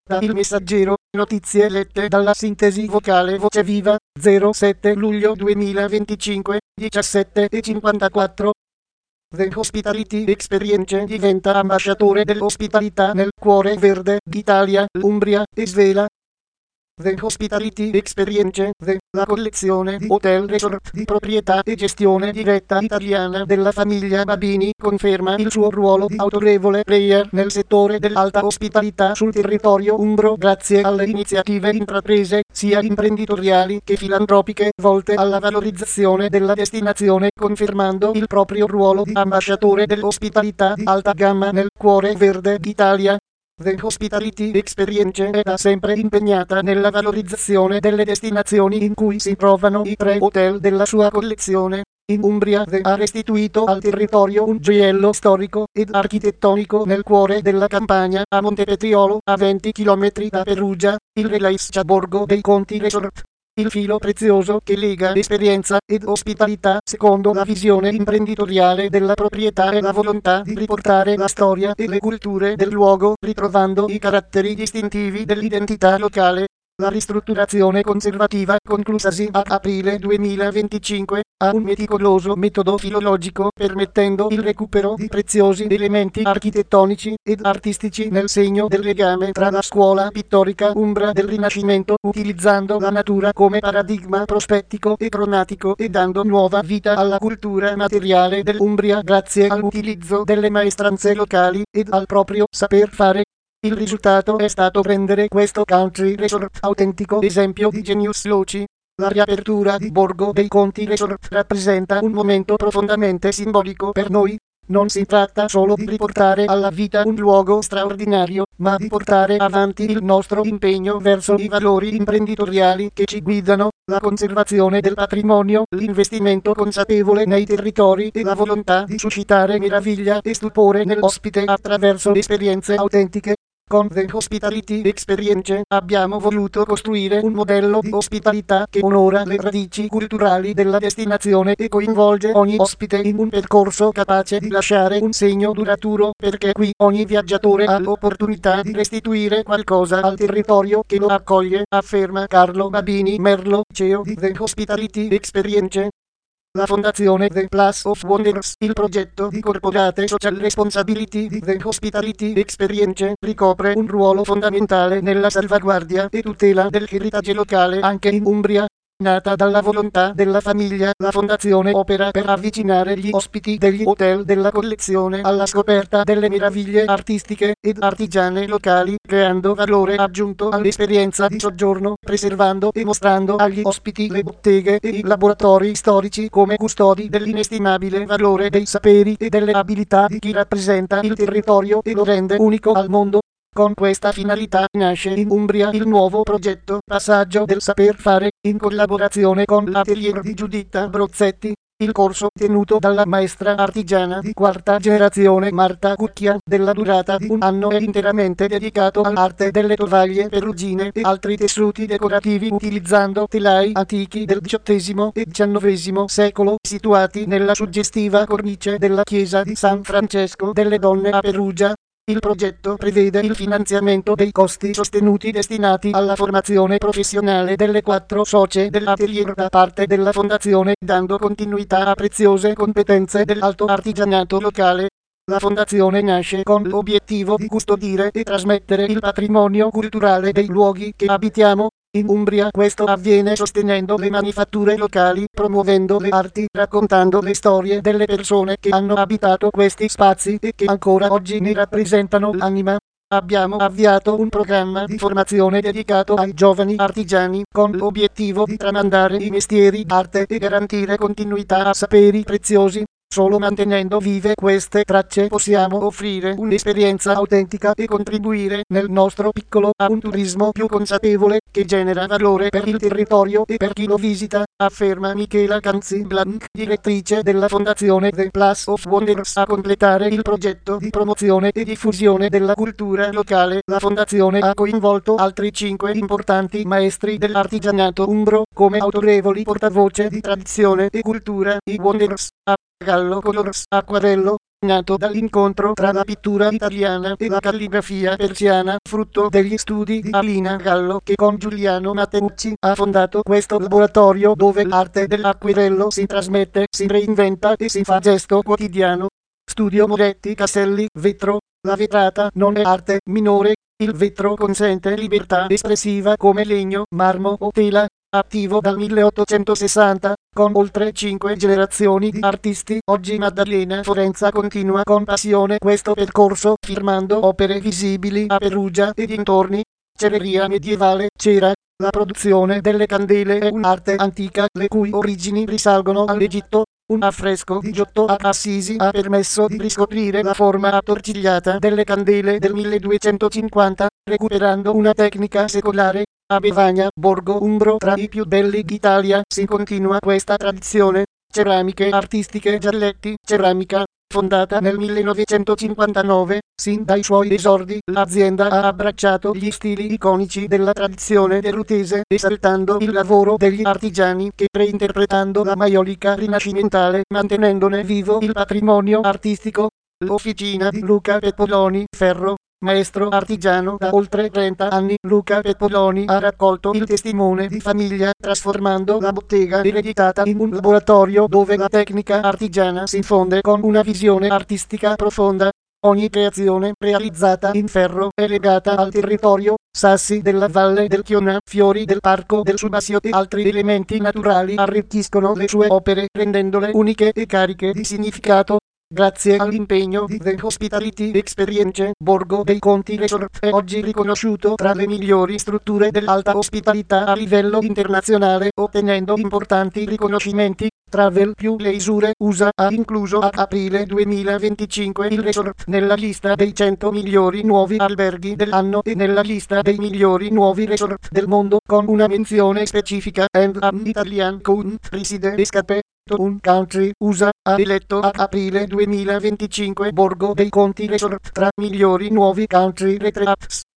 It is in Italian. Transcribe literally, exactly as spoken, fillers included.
Da Il Messaggero, notizie lette dalla sintesi vocale Voce Viva, zero sette luglio duemilaventicinque, diciassette e cinquantaquattro. The Hospitality Experience diventa ambasciatore dell'ospitalità nel cuore verde d'Italia, Umbria e Svela. The Hospitality Experience, the, la collezione di hotel resort di proprietà e gestione diretta italiana della famiglia Babini, conferma il suo ruolo di autorevole player nel settore dell'alta ospitalità sul territorio umbro grazie alle iniziative intraprese, sia imprenditoriali che filantropiche, volte alla valorizzazione della destinazione, confermando il proprio ruolo di ambasciatore dell'ospitalità di alta gamma nel cuore verde d'Italia. The Hospitality Experience è da sempre impegnata nella valorizzazione delle destinazioni in cui si trovano i tre hotel della sua collezione. In Umbria The ha restituito al territorio un gioiello storico ed architettonico nel cuore della campagna, a Montepetriolo, a venti chilometri da Perugia, il Relax Borgo dei Conti Resort. Il filo prezioso che lega esperienza ed ospitalità secondo la visione imprenditoriale della proprietà e la volontà di riportare la storia e le culture del luogo, ritrovando i caratteri distintivi dell'identità locale. La ristrutturazione conservativa, conclusasi ad aprile duemilaventicinque, ha un meticoloso metodo filologico, permettendo il recupero di preziosi elementi architettonici ed artistici nel segno del legame tra la scuola pittorica umbra del Rinascimento, utilizzando la natura come paradigma prospettico e cromatico e dando nuova vita alla cultura materiale dell'Umbria grazie all'utilizzo delle maestranze locali ed al proprio saper fare. Il risultato è stato rendere questo country resort autentico esempio di genius loci. La riapertura di Borgo dei Conti Resort rappresenta un momento profondamente simbolico per noi. Non si tratta solo di riportare alla vita un luogo straordinario, ma di portare avanti il nostro impegno verso i valori imprenditoriali che ci guidano, la conservazione del patrimonio, l'investimento consapevole nei territori e la volontà di suscitare meraviglia e stupore nell'ospite attraverso esperienze autentiche. Con The Hospitality Experience abbiamo voluto costruire un modello di ospitalità che onora le radici culturali della destinazione e coinvolge ogni ospite in un percorso capace di lasciare un segno duraturo, perché qui ogni viaggiatore ha l'opportunità di restituire qualcosa al territorio che lo accoglie, afferma Carlo Babini Merlo, C E O di The Hospitality Experience. La fondazione The Place of Wonders, il progetto di Corporate Social Responsibility di The Hospitality Experience, ricopre un ruolo fondamentale nella salvaguardia e tutela del heritage locale anche in Umbria. Nata dalla volontà della famiglia, la fondazione opera per avvicinare gli ospiti degli hotel della collezione alla scoperta delle meraviglie artistiche ed artigiane locali, creando valore aggiunto all'esperienza di soggiorno, preservando e mostrando agli ospiti le botteghe e i laboratori storici come custodi dell'inestimabile valore dei saperi e delle abilità di chi rappresenta il territorio e lo rende unico al mondo. Con questa finalità nasce in Umbria il nuovo progetto Passaggio del Saper Fare, in collaborazione con l'atelier di Giuditta Brozzetti. Il corso, tenuto dalla maestra artigiana di quarta generazione Marta Cucchia, della durata di un anno, è interamente dedicato all'arte delle tovaglie perugine e altri tessuti decorativi utilizzando telai antichi del diciottesimo e diciannovesimo secolo, situati nella suggestiva cornice della chiesa di San Francesco delle Donne a Perugia. Il progetto prevede il finanziamento dei costi sostenuti destinati alla formazione professionale delle quattro socie dell'atelier da parte della fondazione, dando continuità a preziose competenze dell'alto artigianato locale. La fondazione nasce con l'obiettivo di custodire e trasmettere il patrimonio culturale dei luoghi che abitiamo. In Umbria questo avviene sostenendo le manifatture locali, promuovendo le arti, raccontando le storie delle persone che hanno abitato questi spazi e che ancora oggi ne rappresentano l'anima. Abbiamo avviato un programma di formazione dedicato ai giovani artigiani, con l'obiettivo di tramandare i mestieri d'arte e garantire continuità a saperi preziosi. Solo mantenendo vive queste tracce possiamo offrire un'esperienza autentica e contribuire nel nostro piccolo a un turismo più consapevole, che genera valore per il territorio e per chi lo visita, afferma Michela Canzi Blanc, direttrice della fondazione The Place of Wonders. A completare il progetto di promozione e diffusione della cultura locale, la fondazione ha coinvolto altri cinque importanti maestri dell'artigianato umbro, come autorevoli portavoce di tradizione e cultura, i Wonders. Gallo Colors, Acquarello, nato dall'incontro tra la pittura italiana e la calligrafia persiana, frutto degli studi di Alina Gallo, che con Giuliano Matteucci ha fondato questo laboratorio dove l'arte dell'acquerello si trasmette, si reinventa e si fa gesto quotidiano. Studio Moretti Caselli, vetro. La vetrata non è arte minore, il vetro consente libertà espressiva come legno, marmo o tela. Attivo dal milleottocentosessanta, con oltre cinque generazioni di artisti, oggi Maddalena Forenza continua con passione questo percorso, firmando opere visibili a Perugia e dintorni. Cereria medievale, cera. La produzione delle candele è un'arte antica, le cui origini risalgono all'Egitto. Un affresco di Giotto a Assisi ha permesso di riscoprire la forma attorcigliata delle candele del milleduecentocinquanta, recuperando una tecnica secolare. A Bevagna, borgo umbro tra i più belli d'Italia, si continua questa tradizione. Ceramiche artistiche Gialletti, ceramica. Fondata nel millenovecentocinquantanove, sin dai suoi esordi, l'azienda ha abbracciato gli stili iconici della tradizione derutese, esaltando il lavoro degli artigiani che, reinterpretando la maiolica rinascimentale, mantenendone vivo il patrimonio artistico. L'officina di Luca Peppoloni, ferro. Maestro artigiano da oltre trenta anni, Luca Peppoloni ha raccolto il testimone di famiglia, trasformando la bottega ereditata in un laboratorio dove la tecnica artigiana si fonde con una visione artistica profonda. Ogni creazione realizzata in ferro è legata al territorio, sassi della valle del Chiona, fiori del parco del Subasio e altri elementi naturali arricchiscono le sue opere, rendendole uniche e cariche di significato. Grazie all'impegno di The Hospitality Experience, Borgo dei Conti Resort è oggi riconosciuto tra le migliori strutture dell'alta ospitalità a livello internazionale, ottenendo importanti riconoscimenti. Travel più Leisure U S A ha incluso a aprile duemilaventicinque il resort nella lista dei cento migliori nuovi alberghi dell'anno e nella lista dei migliori nuovi resort del mondo, con una menzione specifica and an Italian country reside escape. Un country U S A ha eletto a aprile duemilaventicinque Borgo dei Conti Resort tra migliori nuovi country retreats.